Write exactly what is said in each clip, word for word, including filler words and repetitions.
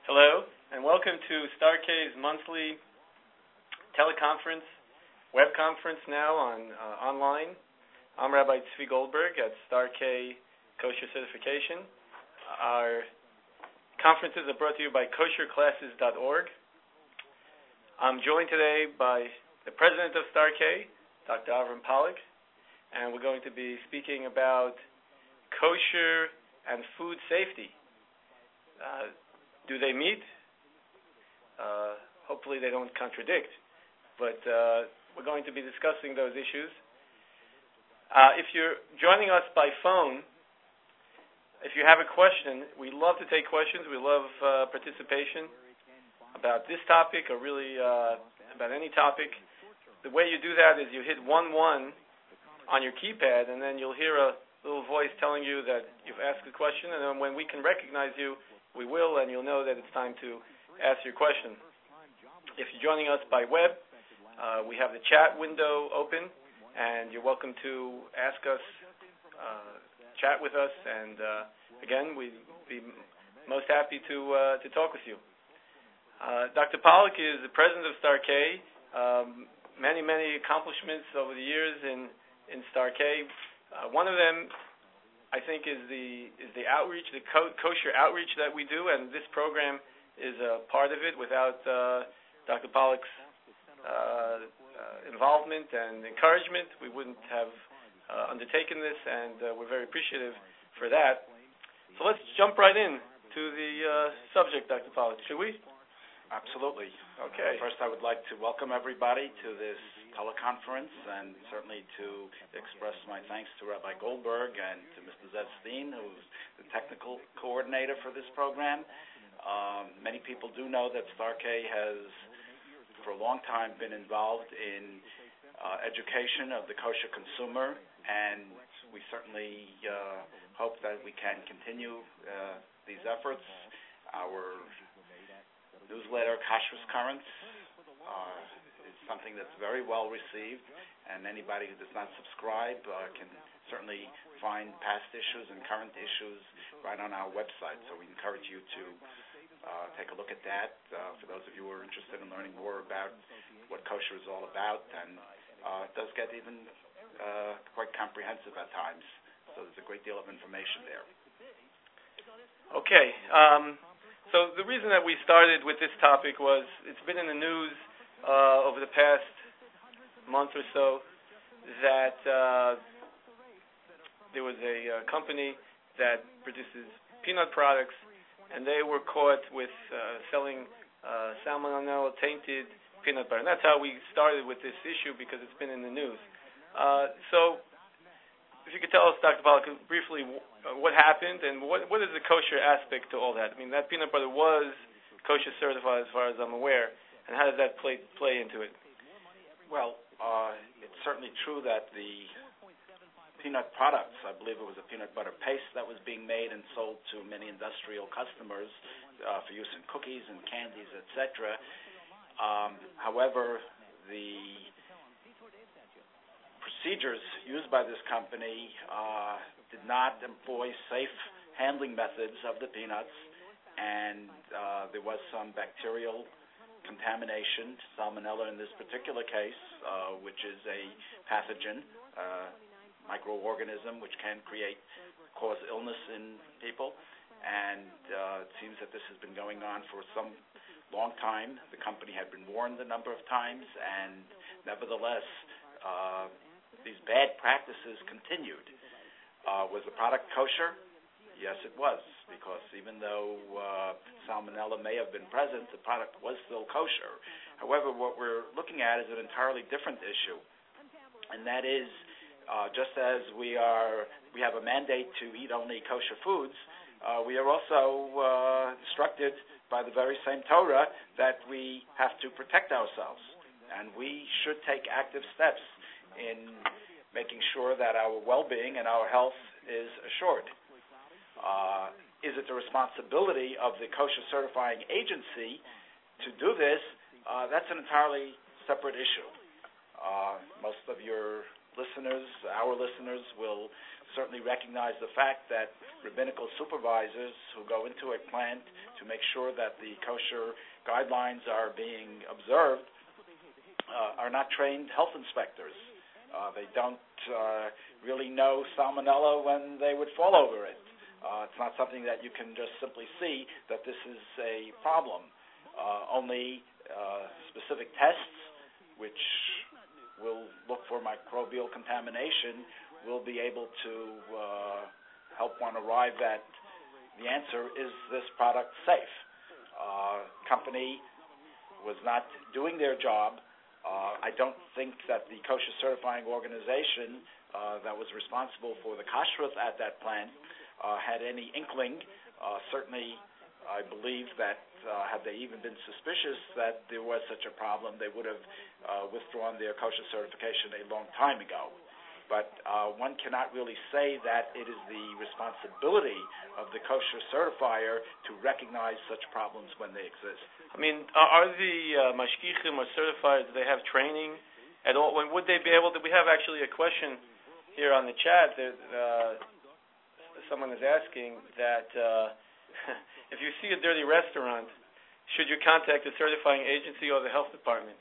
Hello, and welcome to StarK's monthly teleconference, web conference now on uh, online. I'm Rabbi Tzvi Goldberg at StarK Kosher Certification. Our conferences are brought to you by kosher classes dot org. I'm joined today by the president of StarK, Doctor Avram Pollack, and we're going to be speaking about kosher and food safety. Uh, do they meet? Uh, hopefully they don't contradict, but uh, we're going to be discussing those issues. Uh, if you're joining us by phone, if you have a question, we love to take questions. We love uh, participation about this topic or really uh, about any topic. The way you do that is you hit one one on your keypad, and then you'll hear a little voice telling you that you've asked a question, and then when we can recognize you, we will, and you'll know that it's time to ask your question. If you're joining us by web, uh, we have the chat window open, and you're welcome to ask us, uh, chat with us, and uh, again, we'd be most happy to uh, to talk with you. Uh, Doctor Pollack is the president of StarK. Um, many, many accomplishments over the years in, in StarK. Uh, one of them, I think, is the is the outreach, the co- kosher outreach that we do, and this program is a part of it. Without uh, Doctor Pollack's uh, uh, involvement and encouragement, we wouldn't have uh, undertaken this, and uh, we're very appreciative for that. So let's jump right in to the uh, subject, Doctor Pollack, should we? Absolutely. Okay. Uh, first, I would like to welcome everybody to this teleconference, and certainly to express my thanks to Rabbi Goldberg and to Mister Zev Steen, who's the technical coordinator for this program. Um, many people do know that StarK has, for a long time, been involved in uh, education of the kosher consumer, and we certainly uh, hope that we can continue uh, these efforts. Our newsletter, Kashrus Currents, uh, is something that's very well received, and anybody who does not subscribe uh, can certainly find past issues and current issues right on our website. So we encourage you to uh, take a look at that uh, for those of you who are interested in learning more about what kosher is all about, and uh, it does get even uh, quite comprehensive at times. So there's a great deal of information there. Okay. Um, so the reason that we started with this topic was it's been in the news uh, over the past month or so that uh, there was a uh, company that produces peanut products, and they were caught with uh, selling uh, salmonella tainted peanut butter. And that's how we started with this issue, because it's been in the news. Uh, so if you could tell us, Doctor Pollack, briefly uh, what happened and what what is the kosher aspect to all that? I mean, that peanut butter was kosher certified as far as I'm aware, and how does that play play into it? Well, uh, it's certainly true that the peanut products, I believe it was a peanut butter paste that was being made and sold to many industrial customers uh, for use in cookies and candies, et cetera. Um, however, the procedures used by this company uh, did not employ safe handling methods of the peanuts, and uh, there was some bacterial contamination, salmonella in this particular case, uh, which is a pathogen, uh, microorganism which can create, cause illness in people, and uh, it seems that this has been going on for some long time. The company had been warned a number of times, and nevertheless, uh, these bad practices continued. Uh, was the product kosher? Yes, it was, because even though uh, salmonella may have been present, the product was still kosher. However, what we're looking at is an entirely different issue, and that is uh, just as we are, we have a mandate to eat only kosher foods, uh, we are also uh, instructed by the very same Torah that we have to protect ourselves, and we should take active steps in making sure that our well-being and our health is assured. Uh, is it the responsibility of the kosher certifying agency to do this? Uh, that's an entirely separate issue. Uh, most of your listeners, our listeners, will certainly recognize the fact that rabbinical supervisors who go into a plant to make sure that the kosher guidelines are being observed uh, are not trained health inspectors. Uh, they don't uh, really know salmonella when they would fall over it. Uh, it's not something that you can just simply see that this is a problem. Uh, only uh, specific tests, which will look for microbial contamination, will be able to uh, help one arrive at the answer, is this product safe? Uh, company was not doing their job. Uh, I don't think that the kosher certifying organization uh, that was responsible for the kashrut at that plant uh, had any inkling. Uh, certainly, I believe that uh, had they even been suspicious that there was such a problem, they would have uh, withdrawn their kosher certification a long time ago. But uh, one cannot really say that it is the responsibility of the kosher certifier to recognize such problems when they exist. I mean, are the uh, mashgichim or certifiers, do they have training at all? When would they be able to? We have actually a question here on the chat. That, uh, someone is asking that uh, if you see a dirty restaurant, should you contact the certifying agency or the health department?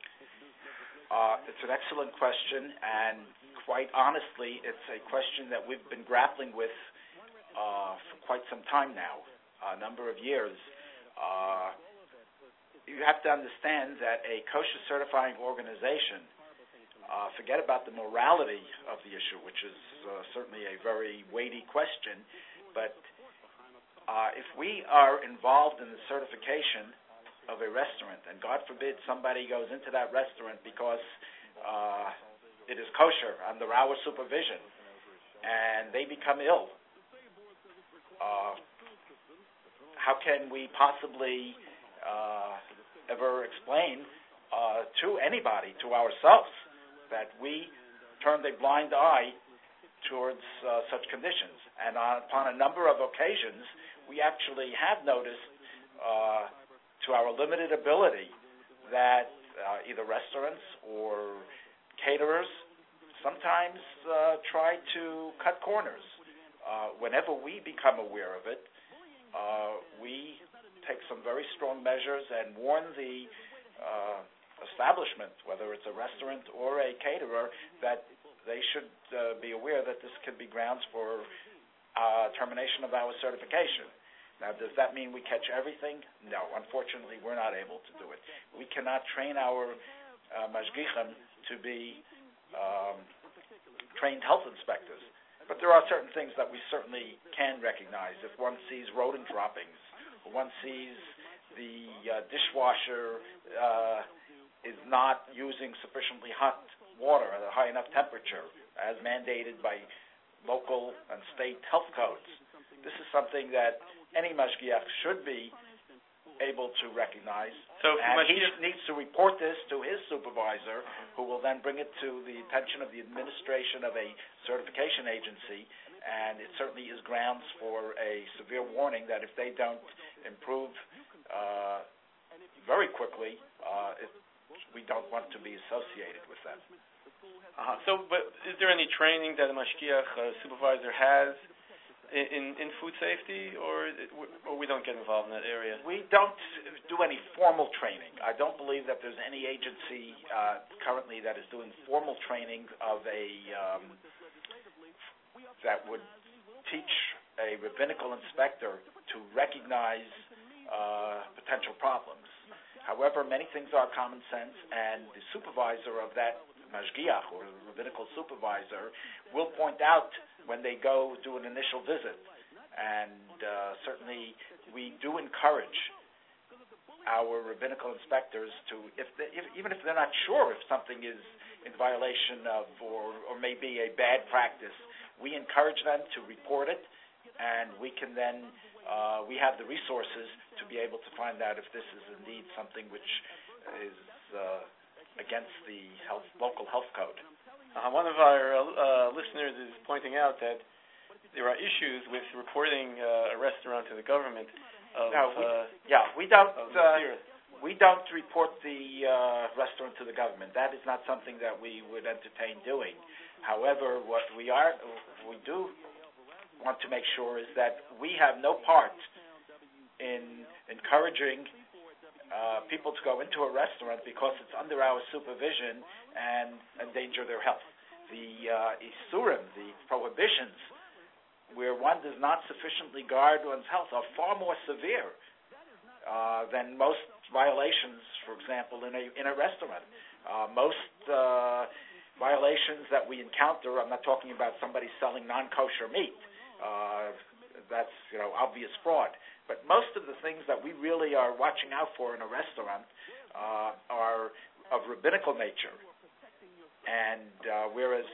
Uh, it's an excellent question, and quite honestly, it's a question that we've been grappling with uh, for quite some time now, a number of years. Uh, you have to understand that a kosher certifying organization, uh, forget about the morality of the issue, which is uh, certainly a very weighty question, but uh, if we are involved in the certification of a restaurant, and God forbid somebody goes into that restaurant because uh, it is kosher under our supervision, and they become ill, uh, how can we possibly uh, ever explain uh, to anybody, to ourselves, that we turned a blind eye towards uh, such conditions? And on, upon a number of occasions, we actually have noticed, uh, to our limited ability, that uh, either restaurants or caterers sometimes uh, try to cut corners. Uh, whenever we become aware of it, uh, we take some very strong measures and warn the uh, establishment, whether it's a restaurant or a caterer, that they should uh, be aware that this could be grounds for uh, termination of our certification. Now, does that mean we catch everything? No. Unfortunately, we're not able to do it. We cannot train our uh, mashgichim to be um, trained health inspectors. But there are certain things that we certainly can recognize. If one sees rodent droppings, or one sees the uh, dishwasher uh, is not using sufficiently hot water at a high enough temperature, as mandated by local and state health codes, this is something that any mashgiach should be able to recognize, so and he needs to report this to his supervisor, who will then bring it to the attention of the administration of a certification agency, and it certainly is grounds for a severe warning that if they don't improve uh, very quickly, uh, it, we don't want to be associated with them. Uh-huh. So, but is there any training that a mashgiach uh, supervisor has In, in food safety, or, or we don't get involved in that area? We don't do any formal training. I don't believe that there's any agency uh, currently that is doing formal training of a um, that would teach a rabbinical inspector to recognize uh, potential problems. However, many things are common sense, and the supervisor of that mashgiach, or the rabbinical supervisor, will point out when they go do an initial visit. And uh, certainly we do encourage our rabbinical inspectors to, if, they, if even if they're not sure if something is in violation of or, or may be a bad practice, we encourage them to report it, and we can then, uh, we have the resources to be able to find out if this is indeed something which is uh, against the health, local health code. Uh, one of our uh, listeners is pointing out that there are issues with reporting uh, a restaurant to the government. Of, no, we, uh, yeah, we don't. Uh, we don't report the uh, restaurant to the government. That is not something that we would entertain doing. However, what we are, we do want to make sure is that we have no part in encouraging uh, people to go into a restaurant because it's under our supervision and endanger their health. The uh, isurim, the prohibitions, where one does not sufficiently guard one's health, are far more severe uh, than most violations, for example, in a in a restaurant. Uh, most uh, violations that we encounter, I'm not talking about somebody selling non-kosher meat. Uh, that's, you know, obvious fraud. But most of the things that we really are watching out for in a restaurant uh, are of rabbinical nature. And uh, whereas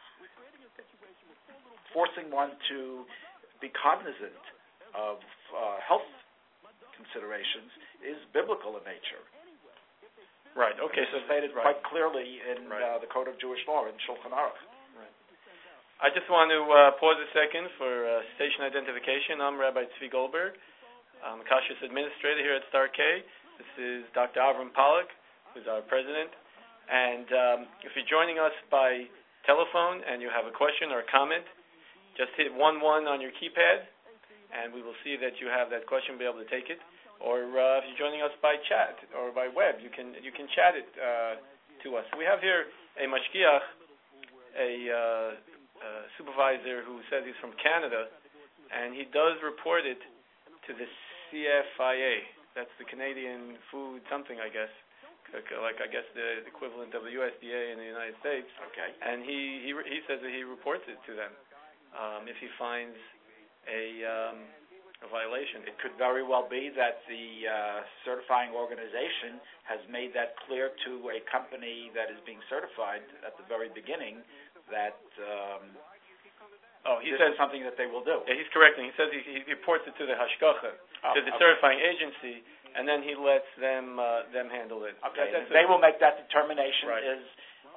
forcing one to be cognizant of uh, health considerations is biblical in nature. Right. Okay. So stated right. quite clearly in right. uh, the Code of Jewish Law in Shulchan Aruch. Right. I just want to uh, pause a second for uh, station identification. I'm Rabbi Tzvi Goldberg. I'm a Kashrus administrator here at Star K. This is Doctor Avram Pollack, who's our president. And um, if you're joining us by telephone and you have a question or a comment, just hit one one on your keypad, and we will see that you have that question, be able to take it. Or uh, if you're joining us by chat or by web, you can you can chat it uh, to us. We have here a mashgiach, a uh, uh, supervisor who says he's from Canada, and he does report it to the C F I A. That's the Canadian Food something, I guess, like I guess the equivalent of the U S D A in the United States. Okay. And he he he says that he reports it to them um, if he finds a um, a violation. It could very well be that the uh, certifying organization has made that clear to a company that is being certified at the very beginning that um, oh, he this says is something that they will do. Yeah, he's correcting. He says he, he reports it to the hashgacha, oh, to the okay. certifying agency, and then he lets them uh, them handle it. Okay, That, they will make that determination. Right. Is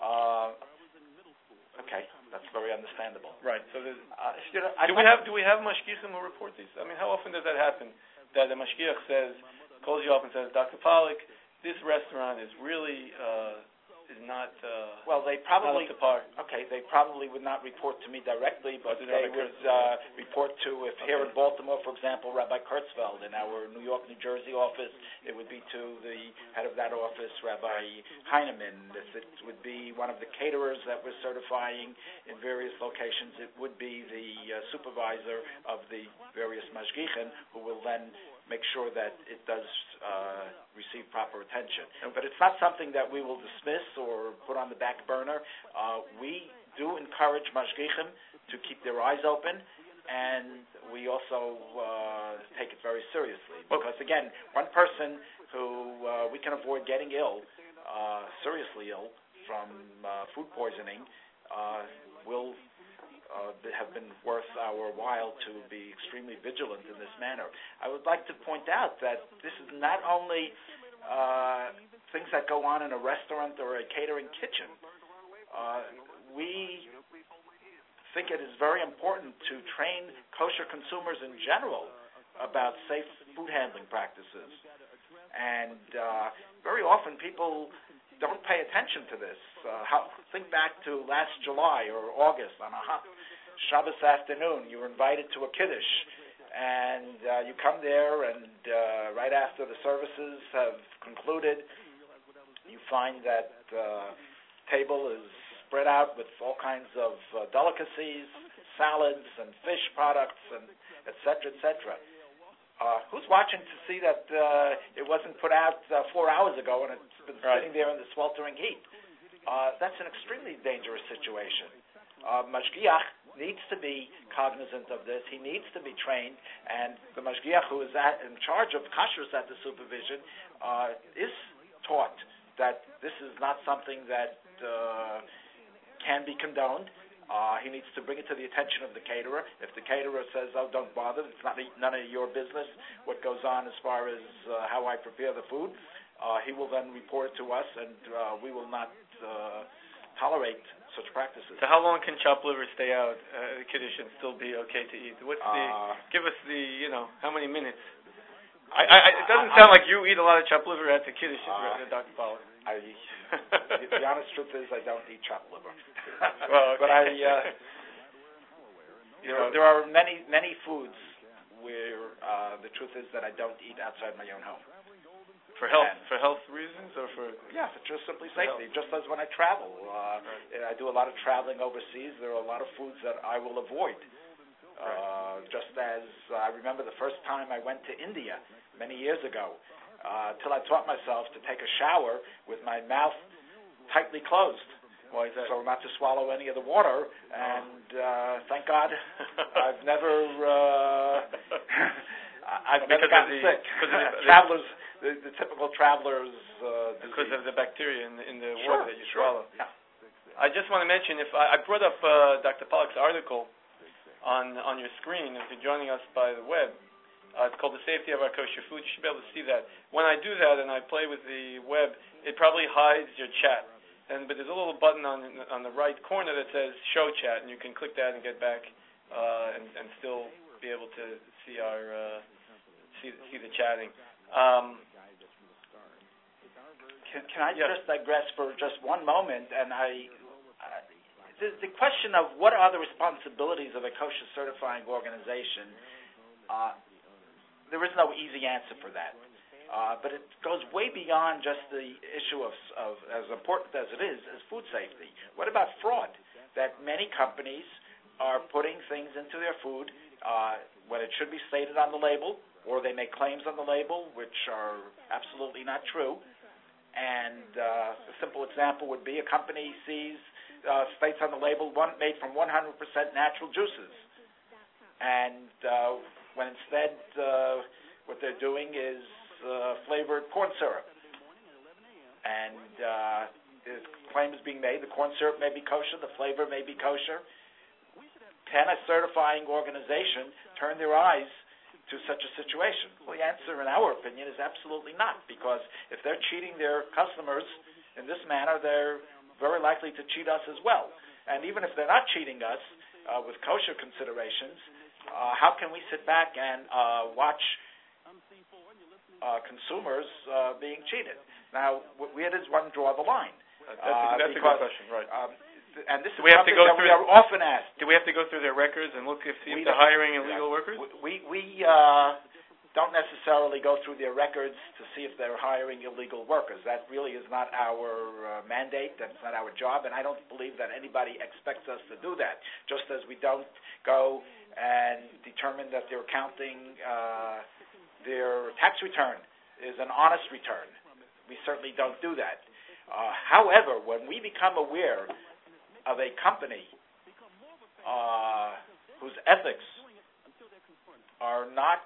uh, okay. That's very understandable. Right. So, there's, uh, you know, do we have do we have mashgichim who report these? I mean, how often does that happen? That a mashgiach says, calls you up and says, Doctor Pollack, this restaurant is really uh, is not uh, well. They probably not up to par. Okay. They probably would not report to me directly, but Or they Rabbi would uh, report to if okay. here in Baltimore, for example, Rabbi Kurtzfeld. In our New York, New Jersey office, it would be to the head of that office, Rabbi Heineman. If it would be one of the caterers that we're certifying in various locations, it would be the uh, supervisor of the various mashgichim who will then make sure that it does uh, receive proper attention. But it's not something that we will dismiss or put on the back burner. Uh, we do encourage mashgichim to keep their eyes open, and we also uh, take it very seriously. Because, again, one person who uh, we can avoid getting ill, uh, seriously ill, from uh, food poisoning uh, will Uh, have been worth our while to be extremely vigilant in this manner. I would like to point out that this is not only uh, things that go on in a restaurant or a catering kitchen. Uh, we think it is very important to train kosher consumers in general about safe food handling practices. And uh, very often people don't pay attention to this. Uh, how, think back to last July or August on a hot Shabbos afternoon. You were invited to a kiddush, and uh, you come there, and uh, right after the services have concluded, you find that uh, table is spread out with all kinds of uh, delicacies, salads, and fish products, and et cetera, et cetera. Uh, who's watching to see that uh, it wasn't put out uh, four hours ago and it's been right. sitting there in the sweltering heat? Uh, that's an extremely dangerous situation. Uh, Mashgiach needs to be cognizant of this. He needs to be trained, and the Mashgiach who is at, in charge of kashrus at the supervision uh, is taught that this is not something that uh, can be condoned. Uh, he needs to bring it to the attention of the caterer. If the caterer says, oh, don't bother, it's not none of your business what goes on as far as uh, how I prepare the food, uh, he will then report it to us, and uh, we will not uh, tolerate such practices. So how long can chopped liver stay out uh, the kiddush and still be okay to eat? What's the, uh, give us the, you know, how many minutes? I, I, it doesn't I, sound I, like you eat a lot of chopped liver at the Kiddush, uh, Doctor Pollack. I, the, the honest truth is I don't eat chopped liver. Well, okay. But I, uh, you know, there are many, many foods where uh, the truth is that I don't eat outside my own home. For health, and for health reasons, or for yeah, for just simply safety. Just as when I travel, uh, right. I do a lot of traveling overseas. There are a lot of foods that I will avoid. Uh, right. Just as uh, I remember the first time I went to India many years ago, uh, till I taught myself to take a shower with my mouth tightly closed. Why is that? So not to swallow any of the water. And uh, thank God, I've never, uh, I've well, never gotten the, sick. The, Travelers. The, the typical traveler's uh, because of the bacteria in the, in the sure, water that you sure. swallow. Yeah. I just want to mention, if I, I brought up uh, Doctor Pollack's article on on your screen. If you're joining us by the web, uh, it's called "The Safety of Our Kosher Food." You should be able to see that. When I do that and I play with the web, it probably hides your chat. And but there's a little button on on the right corner that says "Show Chat," and you can click that and get back uh, and, and still be able to see our uh, see see the chatting. Um, Can, can I yeah. just digress for just one moment? And I, uh, the, the question of what are the responsibilities of a kosher certifying organization, uh, there is no easy answer for that. Uh, but it goes way beyond just the issue of, of, as important as it is, as food safety. What about fraud? That many companies are putting things into their food uh, when it should be stated on the label, or they make claims on the label which are absolutely not true. And uh, a simple example would be a company sees, uh, states on the label, one made from one hundred percent natural juices. And uh, when instead uh, what they're doing is uh, flavored corn syrup. And uh, the claim is being made, the corn syrup may be kosher, the flavor may be kosher. Can a certifying organization turn their eyes to such a situation? Well, the answer, in our opinion, is absolutely not, because if they're cheating their customers in this manner, they're very likely to cheat us as well. And even if they're not cheating us uh, with kosher considerations, uh, how can we sit back and uh, watch uh, consumers uh, being cheated? Now, where does one draw the line? That's, a, that's because, a good question, right. Um, and this is do we have something to go that through, we are often asked. Do we have to go through their records and look if, see if we they're hiring illegal workers? We we uh, don't necessarily go through their records to see if they're hiring illegal workers. That really is not our uh, mandate. That's not our job, and I don't believe that anybody expects us to do that. Just as we don't go and determine that their accounting, uh, their tax return is an honest return. We certainly don't do that. Uh, however, when we become aware of a company uh, whose ethics are not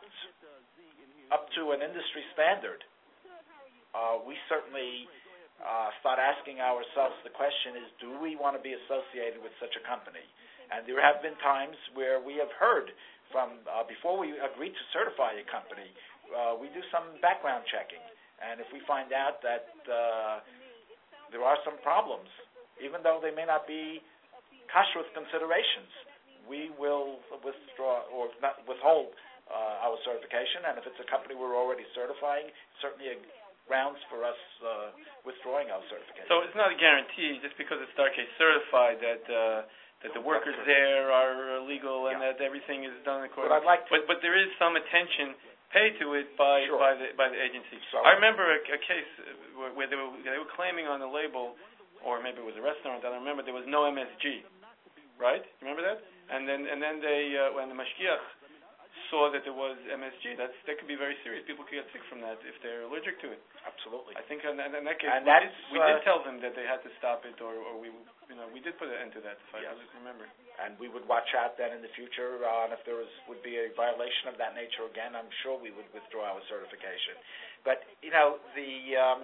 up to an industry standard, uh, we certainly uh, start asking ourselves the question is, do we want to be associated with such a company? And there have been times where we have heard from, uh, before we agree to certify a company, uh, we do some background checking. And if we find out that uh, there are some problems, even though they may not be kashrut considerations, we will withdraw or not withhold uh, our certification. And if it's a company we're already certifying, certainly a grounds for us uh, withdrawing our certification. So it's not a guarantee just because it's StarK certified that uh, that the workers there are legal and yeah. that everything is done according. But I'd like to, but but there is some attention paid to it by sure. by the by the agency. So, I remember a, a case where, where they were they were claiming on the label, or maybe it was a restaurant. I don't remember. There was no M S G, right? You remember that? And then and then they uh, when the mashgiach saw that there was M S G, that's that could be very serious. People could get sick from that if they're allergic to it. Absolutely. I think in, in that case and we, did, we uh, did tell them that they had to stop it, or, or we you know we did put an end to that. If yes. I remember. And we would watch out then in the future, uh, and if there was would be a violation of that nature again, I'm sure we would withdraw our certification. But you know the um,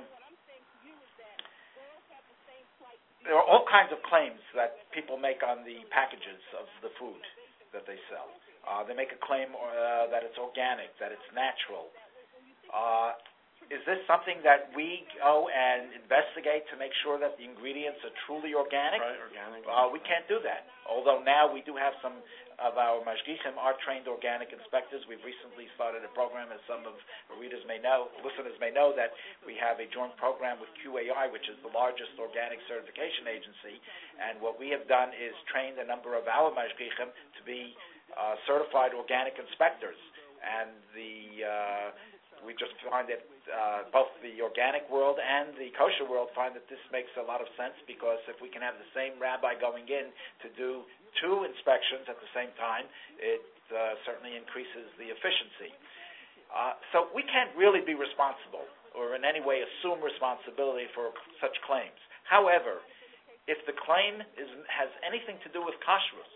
there are all kinds of claims that people make on the packages of the food that they sell. Uh, they make a claim uh, that it's organic, that it's natural. Uh, is this something that we go and investigate to make sure that the ingredients are truly organic? Right, organic. Uh, we can't do that. Although now we do have some of our mashgichim are trained organic inspectors. We've recently started a program, as some of the readers may know, listeners may know, that we have a joint program with Q A I, which is the largest organic certification agency. And what we have done is trained a number of our mashgichim to be uh, certified organic inspectors. And the uh, we just find that uh, both the organic world and the kosher world find that this makes a lot of sense, because if we can have the same rabbi going in to do two inspections at the same time, it uh, certainly increases the efficiency. Uh, so we can't really be responsible or in any way assume responsibility for such claims. However, if the claim is, has anything to do with kashrus,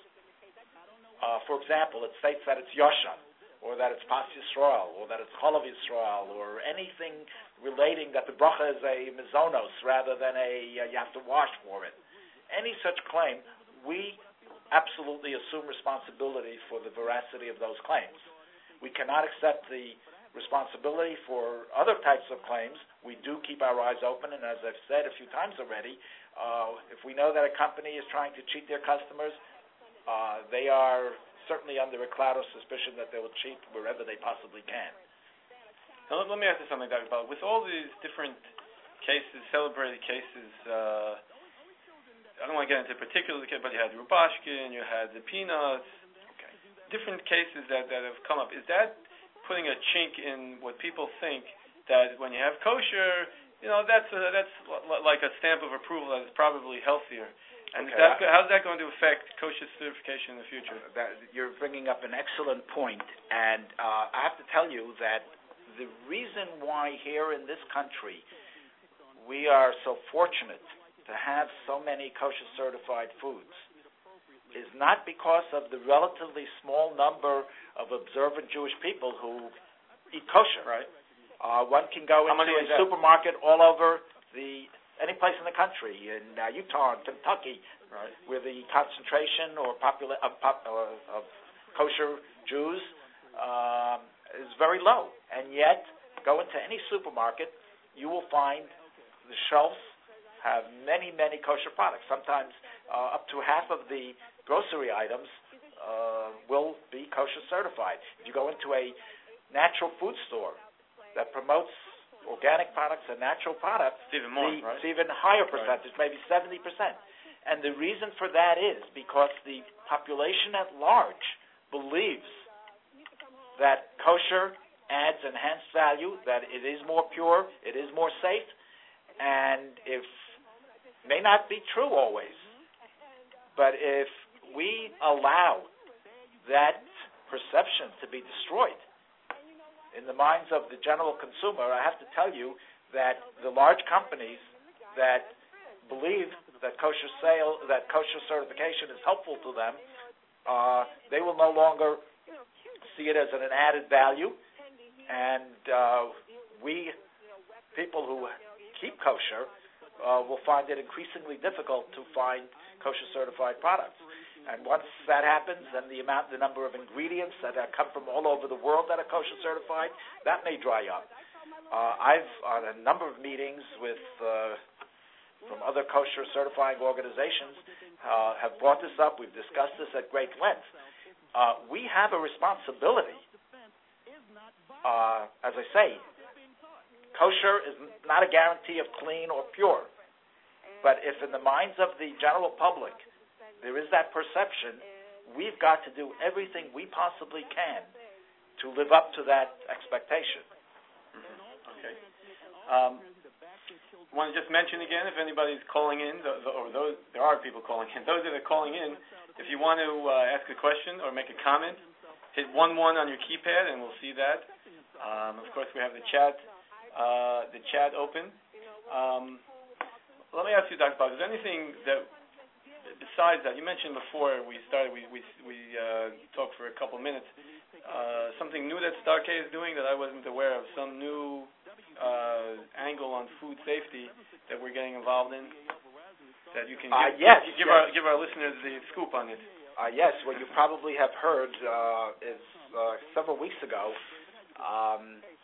uh, for example, it states that it's yoshan, or that it's Pas Yisrael, or that it's Cholav Yisrael, or anything relating that the bracha is a mizonos rather than a, uh, you have to wash for it. Any such claim, we absolutely assume responsibility for the veracity of those claims. We cannot accept the responsibility for other types of claims. We do keep our eyes open, and as I've said a few times already, uh, if we know that a company is trying to cheat their customers, uh, they are certainly under a cloud of suspicion that they will cheat wherever they possibly can. Now, let, let me ask you something, Doctor Bal. With all these different cases, celebrated cases, uh, I don't want to get into particulars, but you had Rubashkin, you had the peanuts, okay. different cases that, that have come up. Is that putting a chink in what people think that when you have kosher, you know, that's a, that's l- like a stamp of approval that is probably healthier? And okay, that, how's that going to affect kosher certification in the future? Uh, that, you're bringing up an excellent point, and uh, I have to tell you that the reason why here in this country we are so fortunate to have so many kosher certified foods is not because of the relatively small number of observant Jewish people who eat kosher. Right. Uh, one can go How into a supermarket all over the any place in the country, in uh, Utah, and Kentucky, right, where the concentration or popula- of, pop- uh, of kosher Jews um, is very low. And yet, go into any supermarket, you will find the shelves have many, many kosher products. Sometimes uh, up to half of the grocery items uh, will be kosher certified. If you go into a natural food store that promotes organic products and natural products, it's even more, the, right? it's even higher percentage, right. maybe seventy percent. And the reason for that is because the population at large believes that kosher adds enhanced value, that it is more pure, it is more safe, and if may not be true always, but if we allow that perception to be destroyed in the minds of the general consumer, I have to tell you that the large companies that believe that kosher sale, that kosher certification is helpful to them, uh, they will no longer see it as an added value, and uh, we, people who keep kosher, uh, will find it increasingly difficult to find kosher certified products. And once that happens, then the amount, the number of ingredients that uh, come from all over the world that are kosher certified, that may dry up. Uh, I've, on a number of meetings with uh, from other kosher certifying organizations, uh, have brought this up. We've discussed this at great length. Uh, we have a responsibility. Uh, as I say, kosher is not a guarantee of clean or pure. But if in the minds of the general public there is that perception, we've got to do everything we possibly can to live up to that expectation. Mm-hmm. Okay. Um, want to just mention again, if anybody's calling in, or those, there are people calling in, those that are calling in, if you want to uh, ask a question or make a comment, hit one one on your keypad and we'll see that. Um, of course, we have the chat, uh, the chat open. Um, let me ask you, Doctor Bal, is there anything that besides that, you mentioned before we started, we we, we uh, talked for a couple minutes, uh, something new that Stark is doing that I wasn't aware of, some new uh, angle on food safety that we're getting involved in, that you can uh, give, yes, give, yes. our give our listeners the scoop on it. Uh, yes, what you probably have heard uh, is uh, several weeks ago, um,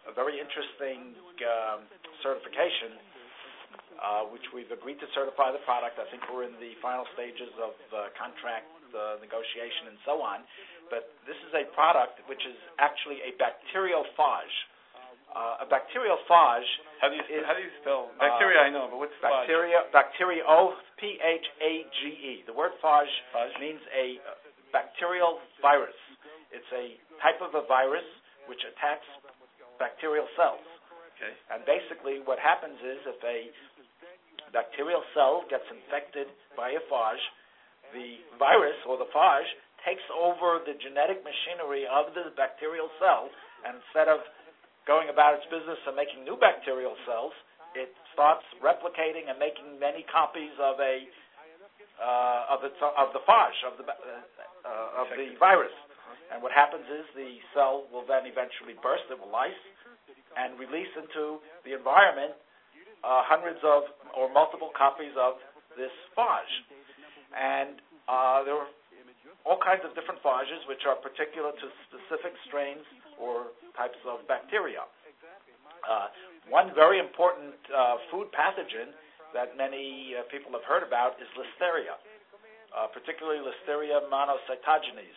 a very interesting um, certification, uh, which we've agreed to certify the product. I think we're in the final stages of uh, contract uh, negotiation and so on. But this is a product which is actually a bacteriophage. Uh, a bacteriophage. How do you is, how do you spell bacteria? Uh, I know, but what's bacteria? Bacterio, P H A G E. The word phage, phage means a bacterial virus. It's a type of a virus which attacks bacterial cells. Okay. And basically, what happens is if a bacterial cell gets infected by a phage, the virus or the phage takes over the genetic machinery of the bacterial cell, and instead of going about its business of making new bacterial cells, it starts replicating and making many copies of a uh, of its of the phage of the uh, of the virus. And what happens is the cell will then eventually burst; it will lyse and release into the environment uh, hundreds of or multiple copies of this phage. And uh, there are all kinds of different phages which are particular to specific strains or types of bacteria. Uh, one very important uh, food pathogen that many uh, people have heard about is Listeria, uh, particularly Listeria monocytogenes.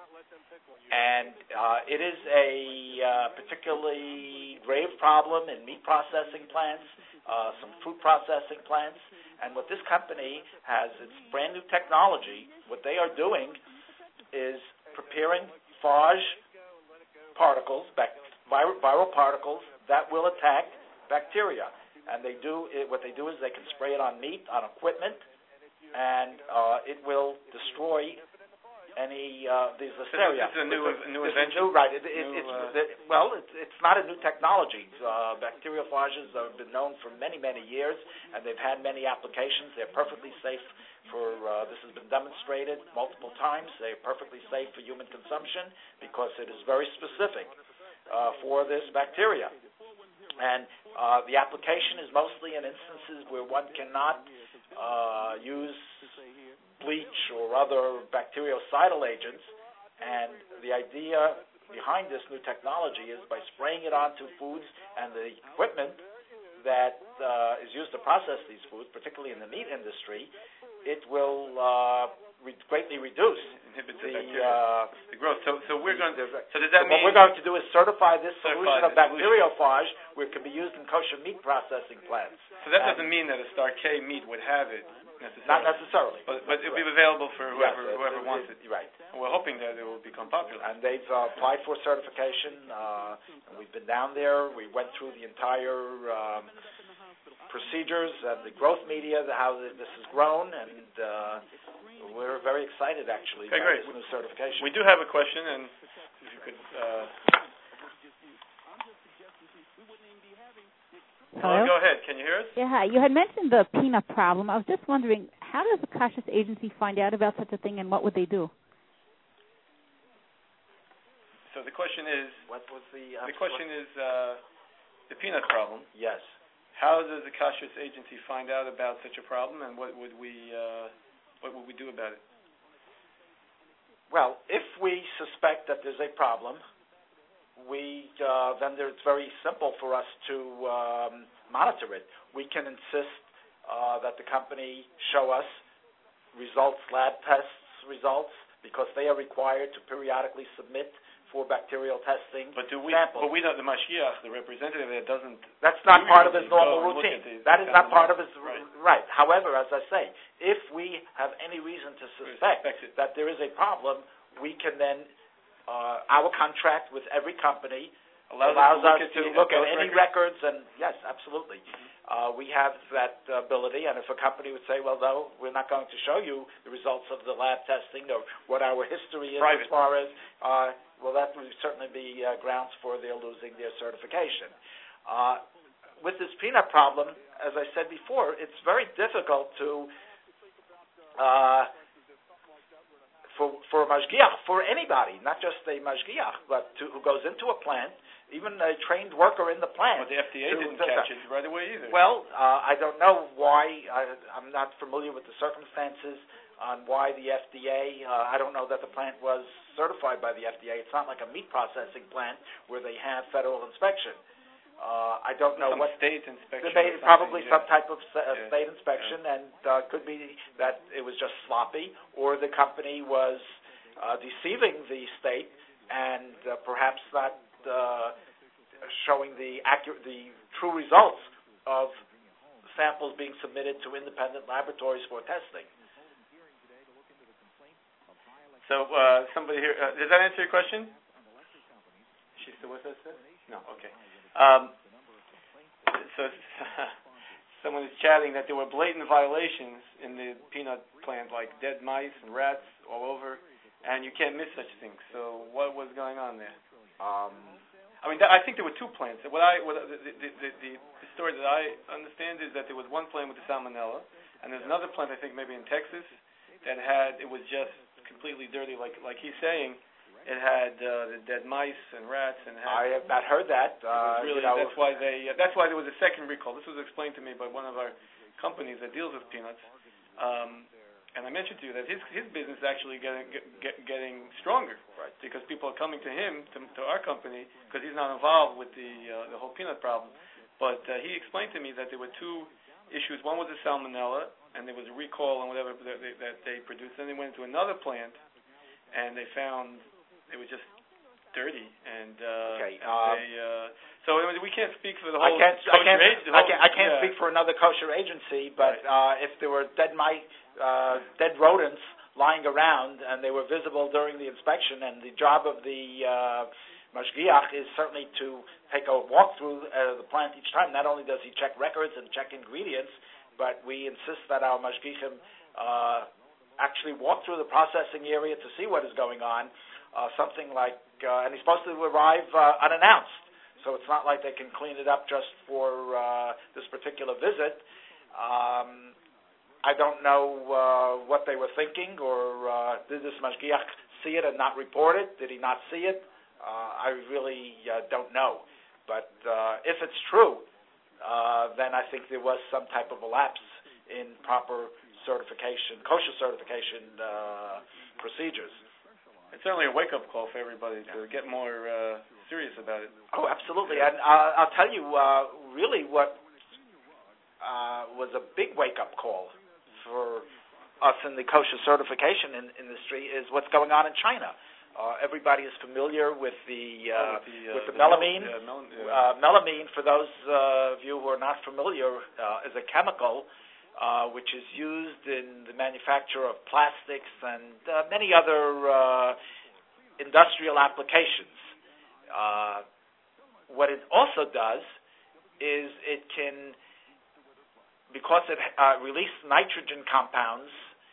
And uh, it is a uh, particularly grave problem in meat processing plants, uh, some food processing plants. And what this company has, it's brand new technology. What they are doing is preparing phage particles, bac- viral, viral particles that will attack bacteria. And they do it, what they do is they can spray it on meat, on equipment, and uh, it will destroy any uh, these Listeria. This is a new, it's a, new it's invention? New, right. It, it, new, it's, uh, it, well, it's, it's not a new technology. Uh, bacteriophages have been known for many, many years, and they've had many applications. They're perfectly safe for, uh, this has been demonstrated multiple times. They're perfectly safe for human consumption because it is very specific uh, for this bacteria. And uh, the application is mostly in instances where one cannot uh, use bleach or other bactericidal agents, and the idea behind this new technology is by spraying it onto foods and the equipment that uh, is used to process these foods, particularly in the meat industry, it will uh, re- greatly reduce Inhibit the, the, bacteria, uh, the growth. So, so we're going. the, So does that so mean what we're going to do is certify this certify solution of the bacteriophage, where it can be used in kosher meat processing plants. So that and doesn't mean that a Star K meat would have it necessarily. Not necessarily. But, but it'll be available for whoever yes, whoever it, wants it, it. Right. And we're hoping that it will become popular. And they've uh, applied for certification. Uh, and we've been down there. We went through the entire um, procedures and the growth media, the, how this has grown, and uh, we're very excited, actually, Okay, about great. this new certification. We do have a question, and if you could... Uh, Hello? Go ahead. Can you hear us? Yeah, hi. You had mentioned the peanut problem. I was just wondering, how does the Kashrus agency find out about such a thing, and what would they do? So the question is... What was the... The question is uh, the peanut problem. Yes. How does the Kashrus agency find out about such a problem, and what would we uh, what would we do about it? Well, if we suspect that there's a problem, we uh, then there, it's very simple for us to um, monitor it. We can insist uh, that the company show us results, lab tests results, because they are required to periodically submit for bacterial testing But do we? samples. But we don't. The mashgiach, the representative, that doesn't. That's not part of his normal go and look routine. at the- That is the not part of his right. right. However, as I say, if we have any reason to suspect Suspect it. that there is a problem, we can then uh, our contract with every company Allows, allows us us to to look look at, at those any records? records, and yes, absolutely. Uh, we have that ability, and if a company would say, well, no, we're not going to show you the results of the lab testing or what our history is Private. as far as, uh, well, that would certainly be uh, grounds for their losing their certification. Uh, with this peanut problem, as I said before, it's very difficult to, uh, for, for a mashgiach, for anybody, not just a mashgiach, but to, who goes into a plant, even a trained worker in the plant. But the F D A to- didn't to- catch it right away either. Well, uh, I don't know why. I, I'm not familiar with the circumstances on why the F D A, uh, I don't know that the plant was certified by the F D A. It's not like a meat processing plant where they have federal inspection. Uh, I don't know some what state inspection. may, probably yeah. some type of uh, yeah. state inspection, yeah. and uh, could be that it was just sloppy, or the company was uh, deceiving the state and uh, perhaps not uh, showing the accurate, the true results of samples being submitted to independent laboratories for testing. So uh, somebody here, uh, does that answer your question? She still with us? No. Okay. Um, so someone is chatting that there were blatant violations in the peanut plant, like dead mice and rats all over, and you can't miss such things. So what was going on there? Um, I mean, th- I think there were two plants. What I, what, the, the, the, the, the story that I understand is that there was one plant with the salmonella, and there's another plant, I think maybe in Texas, that had, it was just completely dirty, like like he's saying. It had uh, the dead mice and rats, and had, I have not heard that. Uh, really, you know, that's why they. Uh, that's why there was a second recall. This was explained to me by one of our companies that deals with peanuts, um, and I mentioned to you that his his business is actually getting get, get, getting stronger, right? Because people are coming to him to, to our company because he's not involved with the uh, the whole peanut problem. But uh, he explained to me that there were two issues. One was the salmonella, and there was a recall on whatever that they, that they produced. Then they went to another plant, and they found it was just dirty, and, uh, okay. and um, they, uh, so I mean, we can't speak for the whole. I can't. I can't. Age, whole, I can't, I can't yeah. speak for another kosher agency, but right. uh, if there were dead mice, uh, dead rodents lying around, and they were visible during the inspection, and the job of the uh, mashgiach is certainly to take a walk through uh, the plant each time. Not only does he check records and check ingredients, but we insist that our mashgichim uh, actually walk through the processing area to see what is going on. Uh, something like, uh, and he's supposed to arrive uh, unannounced, so it's not like they can clean it up just for uh, this particular visit. Um, I don't know uh, what they were thinking, or uh, did this mashgiach see it and not report it? Did he not see it? Uh, I really uh, don't know. But uh, if it's true, uh, then I think there was some type of a lapse in proper certification, kosher certification uh, procedures. It's certainly a wake-up call for everybody to get more uh, serious about it. Oh, absolutely. And uh, I'll tell you, uh, really what uh, was a big wake-up call for us in the kosher certification in, industry is what's going on in China. Uh, everybody is familiar with the, uh, oh, with the, uh, with the, the melamine. Mel- yeah, mel- yeah. Uh, melamine, for those uh, of you who are not familiar, uh, is a chemical Uh, which is used in the manufacture of plastics and uh, many other uh, industrial applications. Uh, what it also does is it can, because it uh, releases nitrogen compounds,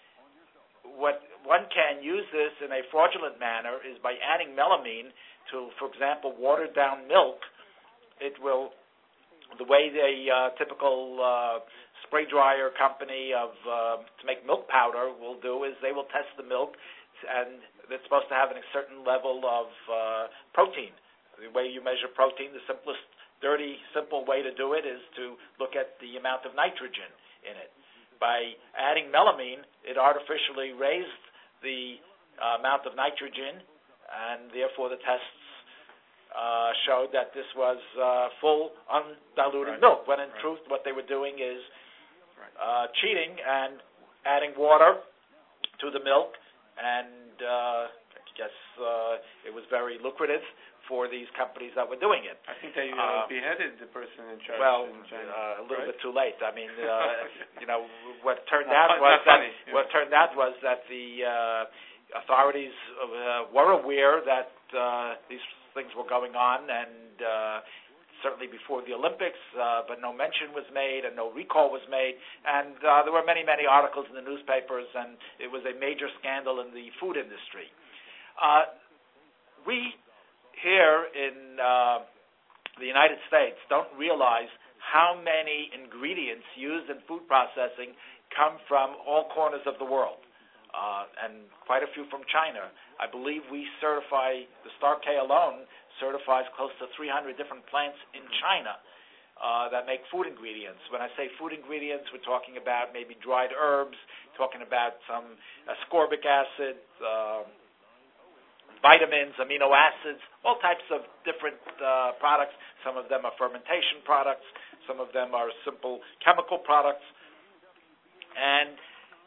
what one can use this in a fraudulent manner is by adding melamine to, for example, watered down milk. It will, the way the uh, typical uh, spray dryer company of uh, to make milk powder will do is they will test the milk, and it's supposed to have a certain level of uh, protein. The way you measure protein, the simplest, dirty, simple way to do it is to look at the amount of nitrogen in it. By adding melamine, it artificially raised the uh, amount of nitrogen, and therefore the tests uh, showed that this was uh, full, undiluted right. milk, when in right. truth what they were doing is Uh, cheating and adding water to the milk, and uh, I guess uh, it was very lucrative for these companies that were doing it. I think they uh, uh, beheaded the person in charge. Well, in China, uh, a little right? bit too late. I mean, uh, you know, what turned not out fun, was not that funny, yeah. what turned out was that the uh, authorities uh, were aware that uh, these things were going on, and uh, certainly before the Olympics, uh, but no mention was made and no recall was made. And uh, there were many, many articles in the newspapers, and it was a major scandal in the food industry. Uh, we here in uh, the United States don't realize how many ingredients used in food processing come from all corners of the world, uh, and quite a few from China. I believe we certify, the Star K alone certifies close to three hundred different plants in China. uh, that make food ingredients. When I say food ingredients, we're talking about maybe dried herbs, talking about some ascorbic acid, uh, vitamins, amino acids, all types of different uh, products. Some of them are fermentation products. Some of them are simple chemical products. And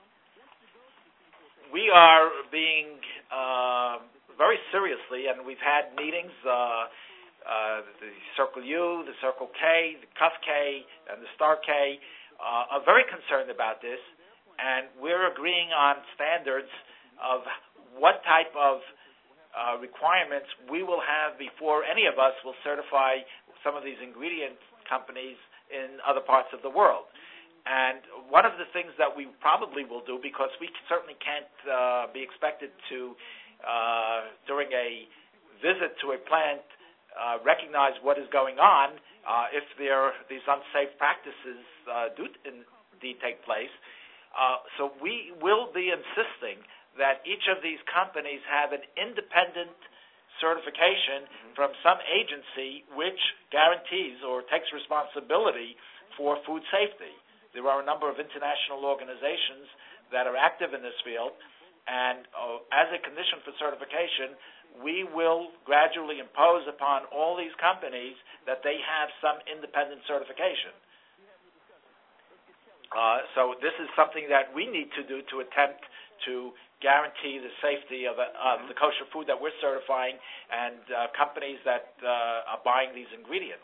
we are being uh, very seriously, and we've had meetings, uh, uh, the Circle U, the Circle K, the Cuf K, and the Star K uh, are very concerned about this, and we're agreeing on standards of what type of uh, requirements we will have before any of us will certify some of these ingredient companies in other parts of the world. And one of the things that we probably will do, because we certainly can't uh, be expected to, uh, during a visit to a plant, uh, recognize what is going on uh, if there these unsafe practices uh, do indeed take place. Uh, so we will be insisting that each of these companies have an independent certification mm-hmm. from some agency which guarantees or takes responsibility for food safety. There are a number of international organizations that are active in this field, and uh, as a condition for certification, we will gradually impose upon all these companies that they have some independent certification. Uh, so this is something that we need to do to attempt to guarantee the safety of, a, of the kosher food that we're certifying and uh, companies that uh, are buying these ingredients.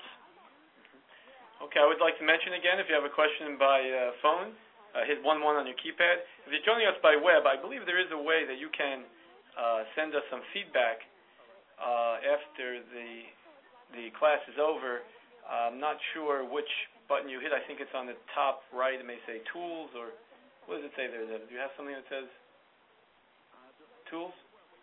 Okay, I would like to mention again, if you have a question by uh, phone, uh, hit one one on your keypad. If you're joining us by web, I believe there is a way that you can uh, send us some feedback uh, after the the class is over. I'm not sure which button you hit. I think it's on the top right. It may say Tools, or what does it say there? Do you have something that says Tools?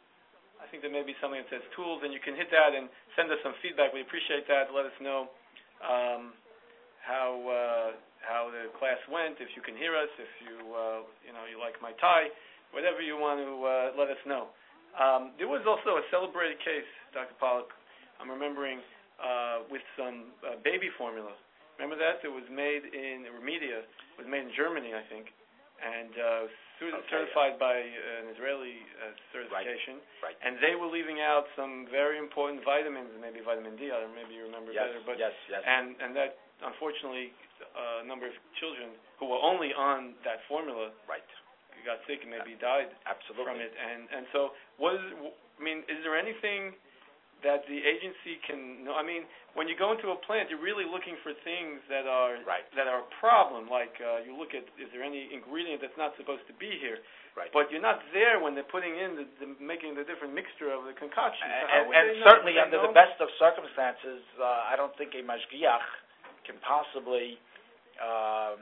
I think there may be something that says Tools, and you can hit that and send us some feedback. We appreciate that. Let us know Um, how uh, how the class went, if you can hear us, if you uh, you know you like my tie, whatever you want to uh, let us know. Um, there was also a celebrated case, Doctor Pollack, I'm remembering, uh, with some uh, baby formula. Remember that? It was made in Remedia. It was made in Germany, I think, and uh, okay, certified yeah. by an Israeli uh, certification. Right. Right. And they were leaving out some very important vitamins, maybe vitamin D, or maybe you remember yes, better. But yes, yes. And and that, unfortunately, a number of children who were only on that formula right. got sick and maybe died Absolutely. from it. And and so, was I mean, is there anything that the agency can know? I mean, when you go into a plant, you're really looking for things that are right. that are a problem. Like uh, you look at, is there any ingredient that's not supposed to be here? Right. But you're not there when they're putting in the, the making the different mixture of the concoction. So and and know? certainly under know? the best of circumstances, uh, I don't think a mashgiach can possibly, um,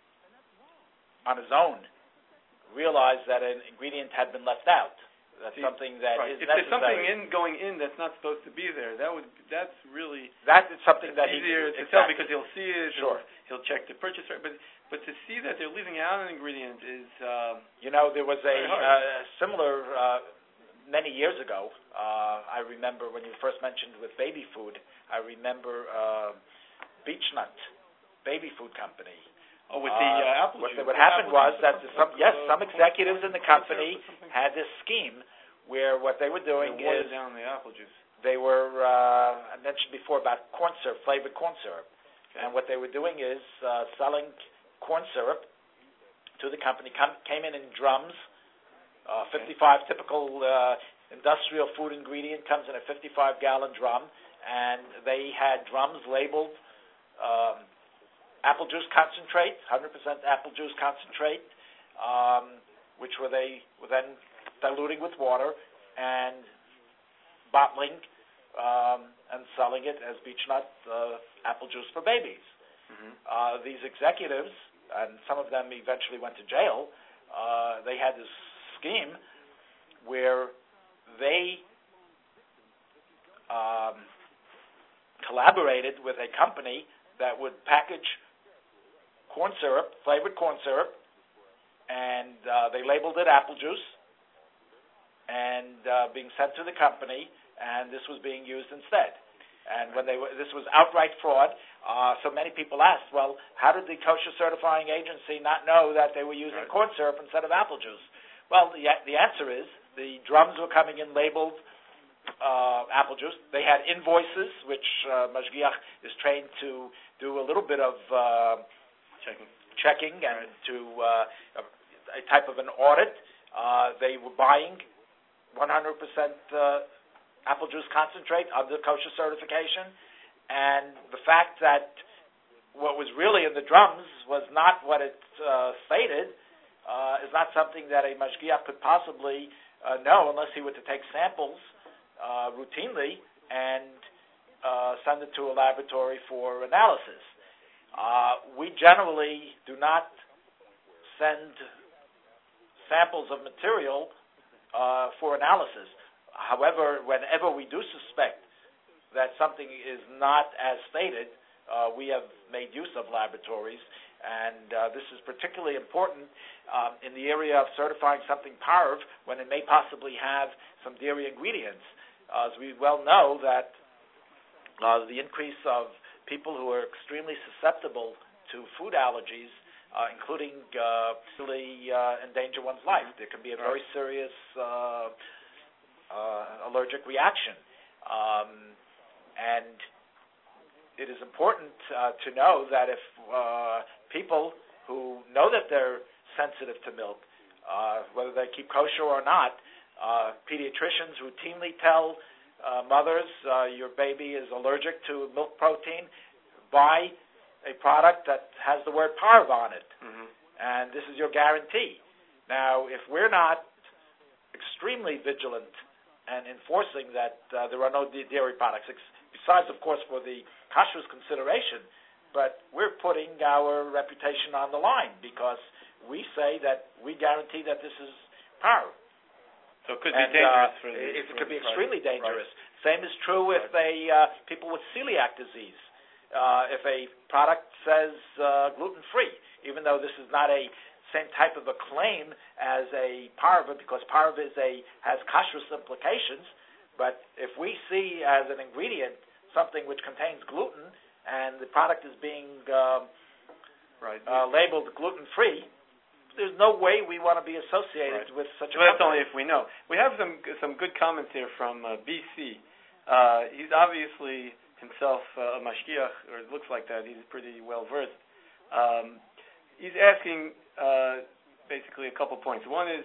on his own, realize that an ingredient had been left out. That's See, something that right. is if necessary. If there's something in going in that's not supposed to be there, that would that's really that is something that easier he, to exactly. tell because he'll see it. Sure. He'll, he'll check the purchase rate, but but to see that they're leaving out an ingredient is. Um, you know, there was a uh, similar uh, many years ago. Uh, I remember when you first mentioned with baby food. I remember uh, Beechnut, baby food company. Oh, with the uh, apple what, juice. What happened was that some, yes, some executives in the company had this scheme where what they were doing they is down the apple juice. They were uh, I mentioned before about corn syrup, flavored corn syrup, okay. And what they were doing is uh, selling corn syrup to the company. Com- came in in drums, uh, fifty-five okay. typical uh, industrial food ingredient comes in a fifty-five gallon drum, and they had drums labeled. Um, Apple juice concentrate, one hundred percent apple juice concentrate, um, which were they were then diluting with water and bottling um, and selling it as Beechnut uh, apple juice for babies. Mm-hmm. Uh, these executives, and some of them eventually went to jail, uh, they had this scheme where they um, collaborated with a company that would package corn syrup, flavored corn syrup, and uh, they labeled it apple juice, and uh, being sent to the company, and this was being used instead. And when they were, this was outright fraud. Uh, so many people asked, well, how did the kosher certifying agency not know that they were using Right. corn syrup instead of apple juice? Well, the, the answer is the drums were coming in labeled uh, apple juice. They had invoices, which uh, Mashgiach is trained to do a little bit of uh, Checking. checking and to uh, a, a type of an audit. Uh, they were buying one hundred percent uh, apple juice concentrate under kosher certification, and the fact that what was really in the drums was not what it uh, stated uh, is not something that a mashgiach could possibly uh, know unless he were to take samples uh, routinely and uh, send it to a laboratory for analysis. Uh, we generally do not send samples of material uh, for analysis. However, whenever we do suspect that something is not as stated, uh, we have made use of laboratories, and uh, this is particularly important um, in the area of certifying something parv when it may possibly have some dairy ingredients. Uh, as we well know that uh, the increase of people who are extremely susceptible to food allergies, uh, including uh, really uh, endanger one's life. There can be a very serious uh, uh, allergic reaction. Um, and it is important uh, to know that if uh, people who know that they're sensitive to milk, uh, whether they keep kosher or not, uh, pediatricians routinely tell uh, mothers, uh, your baby is allergic to milk protein, buy a product that has the word parv on it. Mm-hmm. And this is your guarantee. Now, if we're not extremely vigilant and enforcing that uh, there are no dairy products, besides, of course, for the kashrus consideration, but we're putting our reputation on the line because we say that we guarantee that this is parv. So it could and, be dangerous uh, for the It, it for could the be extremely product. dangerous. Right. Same is true if Right. a uh, people with celiac disease. Uh, if a product says uh, gluten-free, even though this is not a same type of a claim as a parva, because parva is a has kashrus implications. But if we see as an ingredient something which contains gluten and the product is being um, right. uh, labeled gluten-free, there's no way we want to be associated Right. with such So a that's company. only if we know. We have some some good comments here from uh, B C. Uh, he's obviously himself uh, a mashgiach, or it looks like that. He's pretty well versed. Um, he's asking uh, basically a couple points. One is,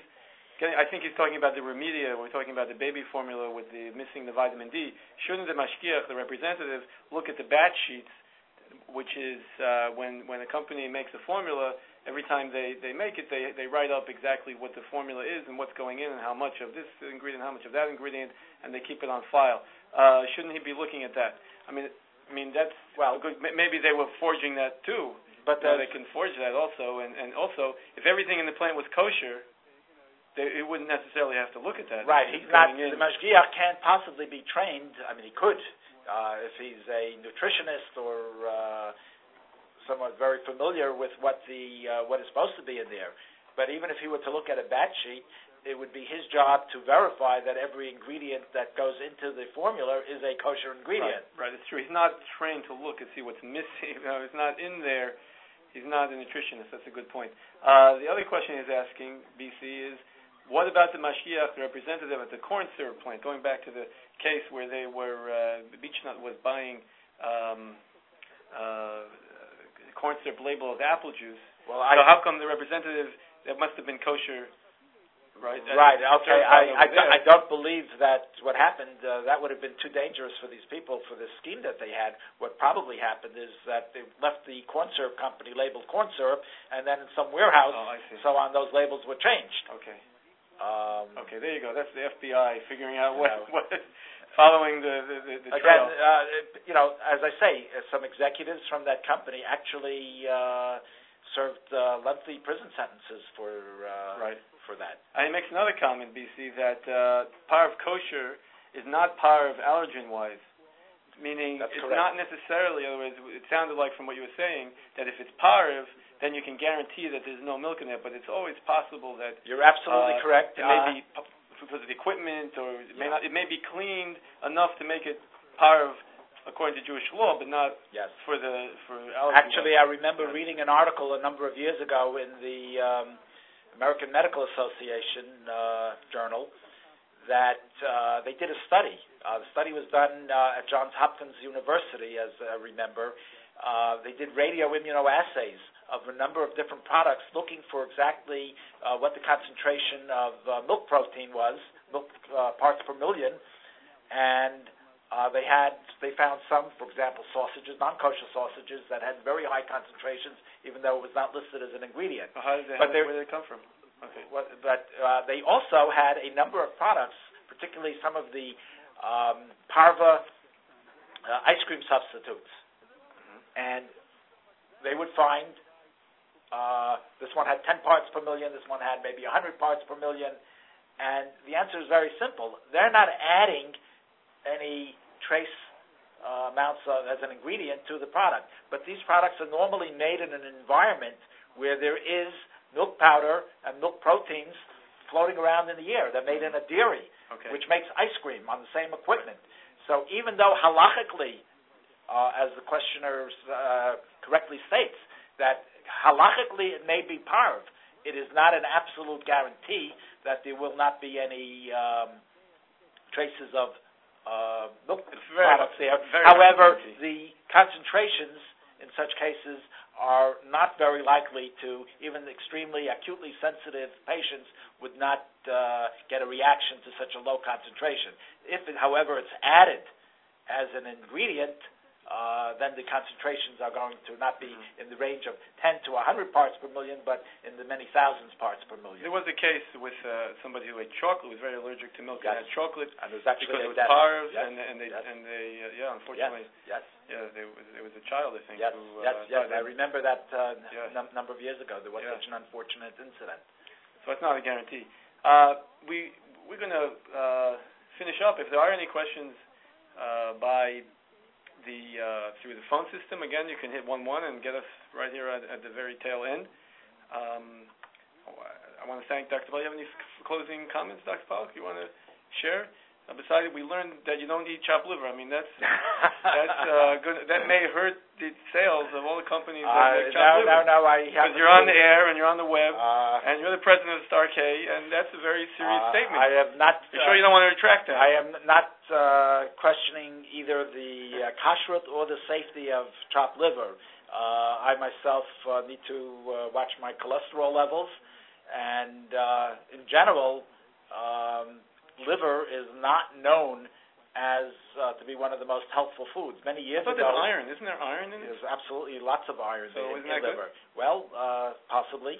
I think he's talking about the remedia. We're talking about the baby formula with the missing the vitamin D. Shouldn't the mashgiach, the representative, look at the batch sheets, which is uh, when when a company makes a formula, every time they, they make it, they they write up exactly what the formula is and what's going in and how much of this ingredient, how much of that ingredient, and they keep it on file. Uh, shouldn't he be looking at that? I mean, I mean that's well good. Maybe they were forging that too, but uh, they can forge that also. And, and also, if everything in the plant was kosher, they, it wouldn't necessarily have to look at that. Right. It's He's not. in. The mashgiach can't possibly be trained. I mean, he could uh, if he's a nutritionist or uh, someone very familiar with what the uh, what is supposed to be in there. But even if he were to look at a batch sheet, it would be his job to verify that every ingredient that goes into the formula is a kosher ingredient. Right, right, it's true. He's not trained to look and see what's missing. You know, he's not in there. He's not a nutritionist. That's a good point. Uh, the other question he's asking, B C, is what about the mashgiach, the representative at the corn syrup plant? Going back to the case where they were, uh, the Beechnut was buying um, uh, corn syrup label of apple juice. Well, so I, how come the representative, that must have been kosher? Right. Right. Okay. I, I, I don't believe that what happened. Uh, that would have been too dangerous for these people for the scheme that they had. What probably happened is that they left the corn syrup company labeled corn syrup, and then in some warehouse, oh, I see. so on, those labels were changed. Okay. Um, okay. There you go. That's the F B I figuring out what, know. what following the the, the, the again, trail. uh, you know, as I say, uh, some executives from that company actually uh, served uh, lengthy prison sentences for. Uh, right. For that. And he makes another comment, B C, that uh, parv kosher is not parv allergen-wise, meaning That's it's correct. not necessarily, in other words, it sounded like from what you were saying, that if it's parv, then you can guarantee that there's no milk in it, but it's always possible that... You're absolutely uh, correct. It may uh, be because of the equipment, or it may, yeah. not, it may be cleaned enough to make it parv according to Jewish law, but not yes. for the for allergy. Actually, I remember reading an article a number of years ago in the um, American Medical Association uh, journal that uh, they did a study. Uh, the study was done uh, at Johns Hopkins University, as I remember. Uh, they did radioimmunoassays of a number of different products looking for exactly uh, what the concentration of uh, milk protein was, milk uh, parts per million, and uh, they had they found some, for example, sausages, non-kosher sausages, that had very high concentrations, even though it was not listed as an ingredient. Well, how did they, but how, where did they come from? Okay. But uh, they also had a number of products, particularly some of the um, parva uh, ice cream substitutes, mm-hmm. and they would find uh, this one had ten parts per million, this one had maybe one hundred parts per million, and the answer is very simple. They're not adding any trace uh, amounts of, as an ingredient to the product, but these products are normally made in an environment where there is milk powder and milk proteins floating around in the air. They're made in a dairy, okay. which makes ice cream on the same equipment. So even though halachically, uh, as the questioner uh, correctly states, that halachically it may be parv, it is not an absolute guarantee that there will not be any um, traces of uh, milk very, products there. Very However, guarantee. the concentrations in such cases are not very likely to, even extremely acutely sensitive patients would not uh, get a reaction to such a low concentration. If, it, however, it's added as an ingredient, uh, then the concentrations are going to not be in the range of ten to one hundred parts per million, but in the many thousands parts per million. There was a case with uh, somebody who ate chocolate, was very allergic to milk yes. and had chocolate and it was actually because it was death. parv, yes. and, and they, yes. and they uh, yeah, unfortunately, yes. yes. yeah, there was, there was a child, I think, yes. who yes, uh, yes, I remember that uh, yeah. num- number of years ago. There was yeah. such an unfortunate incident. So it's not a guarantee. Uh, we we're going to uh, finish up. If there are any questions uh, by the uh, through the phone system, again, you can hit one one and get us right here at, at the very tail end. Um, I want to thank Doctor Pollack. You have any f- closing comments, Doctor Pollack, you want to share? Uh, besides, we learned that you don't eat chopped liver. I mean, that's that's uh, good. That may hurt the sales of all the companies that uh, make chopped no, liver. No, no, no, I because you're on the air and you're on the web, uh, and you're the president of Star K, and that's a very serious uh, statement. I am not. You're uh, sure you don't want to retract that? I am not uh, questioning either the uh, kashrut or the safety of chopped liver. Uh, I myself uh, need to uh, watch my cholesterol levels, and uh, in general, um, liver is not known as uh, to be one of the most healthful foods. Many years I thought ago, there's iron. Isn't there iron in it? There's absolutely lots of iron so in, isn't in that liver. Good? Well, uh, possibly.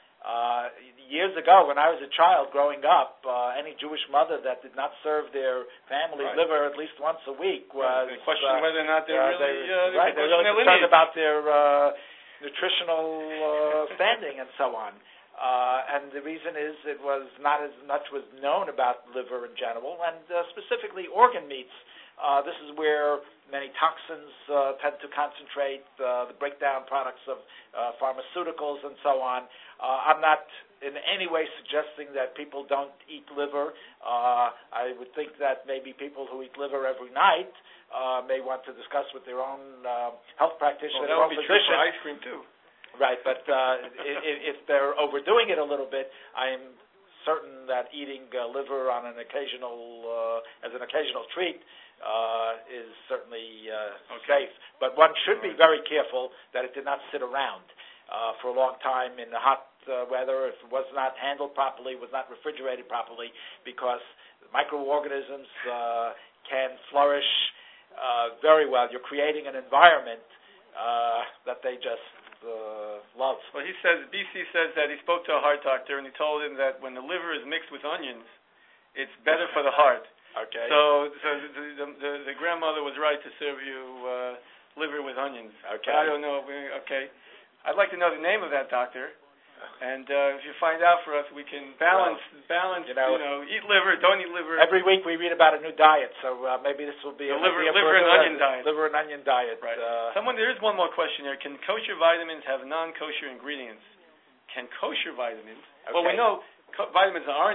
Uh, years ago, when I was a child growing up, uh, any Jewish mother that did not serve their family right. liver at least once a week was they question uh, whether or not they're uh, really they, uh, right. They're really concerned about their uh, nutritional uh, standing and so on. Uh, and the reason is it was not as much was known about liver in general, and uh, specifically organ meats. Uh, this is where many toxins uh, tend to concentrate, uh, the breakdown products of uh, pharmaceuticals and so on. Uh, I'm not in any way suggesting that people don't eat liver. Uh, I would think that maybe people who eat liver every night uh, may want to discuss with their own uh, health practitioner, well, that their would own be true physician. for ice cream too. Right, but uh, if, if they're overdoing it a little bit, I'm certain that eating uh, liver on an occasional, uh, as an occasional treat, uh, is certainly uh, okay. safe. But one should be very careful that it did not sit around uh, for a long time in the hot uh, weather. If it was not handled properly, was not refrigerated properly, because microorganisms uh, can flourish uh, very well. You're creating an environment uh, that they just Uh, love. Well, he says, B C says that he spoke to a heart doctor and he told him that when the liver is mixed with onions, it's better for the heart. Okay. So, so the, the, the, the grandmother was right to serve you uh, liver with onions. Okay. But I don't know. Okay. I'd like to know the name of that doctor. And uh, if you find out for us, we can balance, well, balance. You know, you know, eat liver, don't eat liver. Every week we read about a new diet, so uh, maybe this will be the a liver, liver liver and uh, onion diet. Liver and onion diet. Right. Uh, Someone, there is one more question here. Can kosher vitamins have non-kosher ingredients? Can kosher vitamins? Okay. Well, we know co- vitamins aren't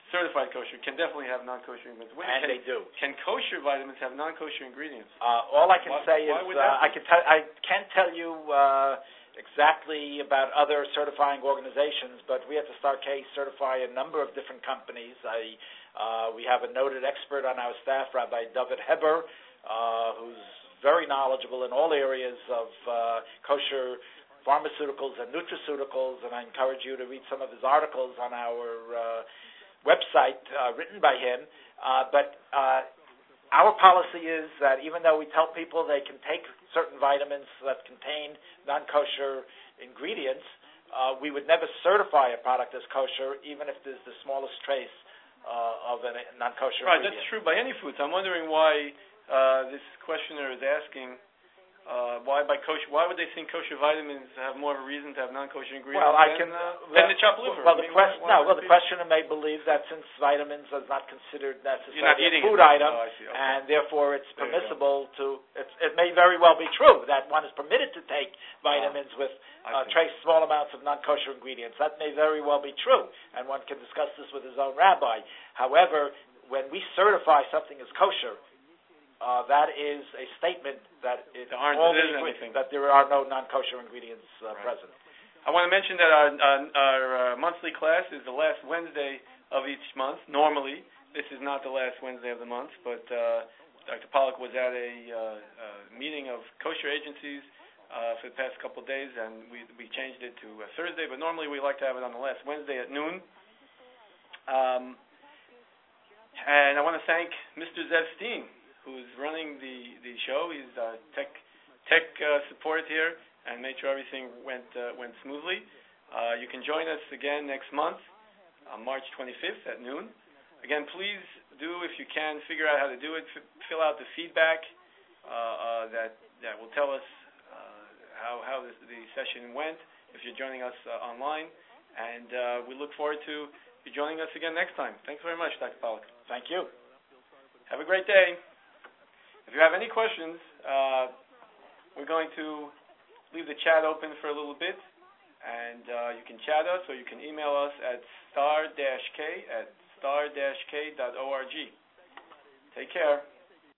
certified kosher can definitely have non-kosher ingredients. When, and can, they do. Can kosher vitamins have non-kosher ingredients? Uh, all I can why, say why is would uh, that I can tell I can't tell you uh, exactly about other certifying organizations, but we at the Star K certify a number of different companies. I uh, we have a noted expert on our staff, Rabbi David Heber, uh, who's very knowledgeable in all areas of uh, kosher pharmaceuticals and nutraceuticals, and I encourage you to read some of his articles on our uh, website uh, written by him. Uh, but uh, our policy is that even though we tell people they can take certain vitamins that contain non-kosher ingredients, uh, we would never certify a product as kosher, even if there's the smallest trace uh, of a non-kosher right, ingredient. That's true by any foods. I'm wondering why uh, this questioner is asking Uh, why by kosher? Why would they think kosher vitamins have more of a reason to have non-kosher ingredients well, I than, can, uh, uh, than the chopped liver? Well, I the mean, question, why, why no. Well, the be... questioner may believe that since vitamins is not considered necessarily not a eating food it. item, Oh, I see. Okay. and therefore it's There you permissible to. It's, it may very well be true that one is permitted to take vitamins with uh, trace small amounts of non-kosher ingredients. That may very well be true, and one can discuss this with his own rabbi. However, when we certify something as kosher, Uh, that is a statement that it there aren't all there the, isn't anything. that there are no non-kosher ingredients uh, right. present. I want to mention that our, our, our uh, monthly class is the last Wednesday of each month. Normally, this is not the last Wednesday of the month, but uh, Doctor Pollack was at a uh, uh, meeting of kosher agencies uh, for the past couple of days, and we we changed it to uh, Thursday. But normally, we like to have it on the last Wednesday at noon. Um, and I want to thank Mister Zev Steen, who's running the, the show. He's uh, tech tech uh, support here and made sure everything went uh, went smoothly. Uh, you can join us again next month, on March twenty-fifth at noon. Again, please do, if you can, figure out how to do it. F- fill out the feedback uh, uh, that that will tell us uh, how how this, the session went. If you're joining us uh, online, and uh, we look forward to you joining us again next time. Thanks very much, Doctor Pollack. Thank you. Have a great day. If you have any questions, uh, we're going to leave the chat open for a little bit, and uh, you can chat us or you can email us at star dash k at star dash k dot org. Take care.